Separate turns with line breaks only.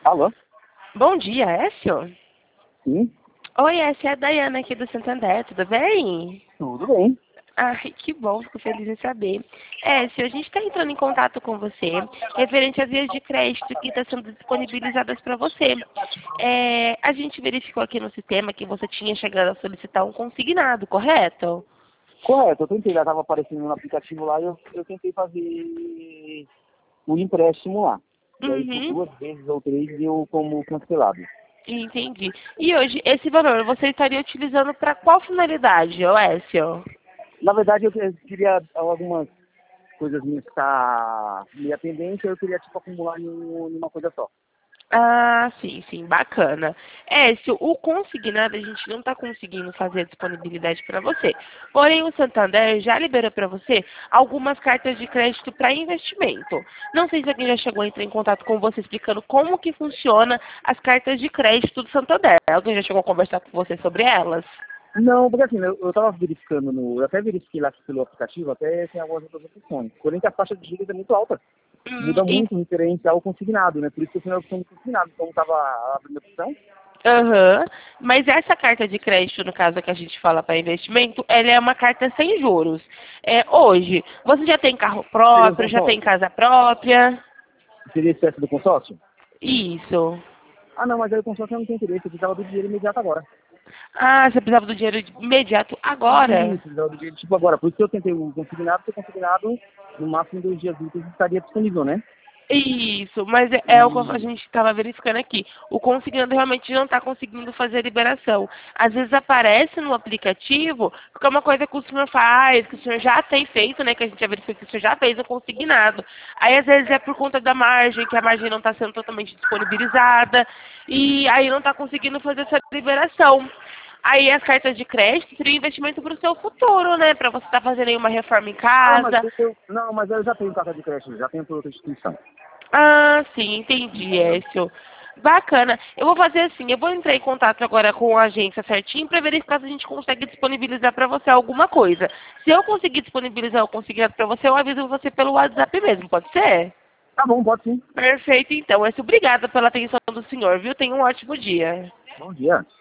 Alô?
Bom dia, Écio.
Sim,
Oi, essa é a Dayana aqui do Santander, tudo bem?
tudo bem.
Ai, que bom, fico feliz em saber. Écio, a gente está entrando em contato com você referente às vias de crédito que estão sendo disponibilizadas para você. A gente verificou aqui no sistema que você tinha chegado a solicitar um consignado, correto?
Correto, eu tentei, já estava aparecendo no aplicativo lá e eu tentei fazer o empréstimo lá. E aí por
Uhum,
2 vezes ou 3 deu como cancelado.
entendi. E hoje, esse valor você estaria utilizando para qual finalidade, ô Écio?
Na verdade eu queria algumas coisas minhas que tá meio pendente, eu queria tipo acumular em uma coisa só.
Ah, sim, sim, bacana. Se o consignado a gente não está conseguindo fazer a disponibilidade para você. Porém, o Santander já liberou para você algumas cartas de crédito para investimento. Não sei se alguém já chegou a entrar em contato com você explicando como que funciona as cartas de crédito do Santander. Alguém já chegou a conversar com você sobre elas?
Não, porque assim, eu tava verificando eu até verifiquei lá pelo aplicativo, até tem algumas outras opções. Porém que a taxa de juros é muito alta. Muda
E
muito referente ao consignado, né? Por isso que eu fui na opção do consignado, como estava a primeira opção.
aham. Mas essa carta de crédito, no caso que a gente fala para investimento, ela é uma carta sem juros. Hoje, você já tem carro
Seria um
próprio, já tem
consórcio?
casa própria?
Seria espécie do consórcio?
Isso.
Ah, não, mas aí o consórcio eu não tem interesse, eu precisava do dinheiro imediato agora.
Ah, você precisava do dinheiro imediato agora?
Isso, precisava do dinheiro tipo agora. Por isso que eu tentei o consignado, porque o consignado, no máximo em 2 dias úteis, estaria disponível, né?
Isso, mas é o que a
E
gente estava verificando aqui. O consignado realmente não está conseguindo fazer a liberação. Às vezes aparece no aplicativo, porque é uma coisa que o senhor faz, que o senhor já tem feito, né? Que a gente já verificou que o senhor já fez o consignado. Aí às vezes é por conta da margem, que a margem não está sendo totalmente disponibilizada, e aí não está conseguindo fazer essa liberação. Aí as cartas de crédito seriam investimento para o seu futuro, né? Para você estar fazendo aí uma reforma em
Ah, mas
casa.
não, mas eu já tenho carta de crédito, já tenho por outra instituição.
Ah, sim, entendi, Écio. Bacana. Eu vou fazer assim, eu vou entrar em contato agora com a agência certinho para verificar se a gente consegue disponibilizar para você alguma coisa. Se eu conseguir disponibilizar o consignado para você, eu aviso você pelo WhatsApp mesmo, pode ser?
Tá bom, pode sim.
Perfeito, então. Écio, obrigada pela atenção do senhor, viu? Tenha um ótimo dia.
Bom dia.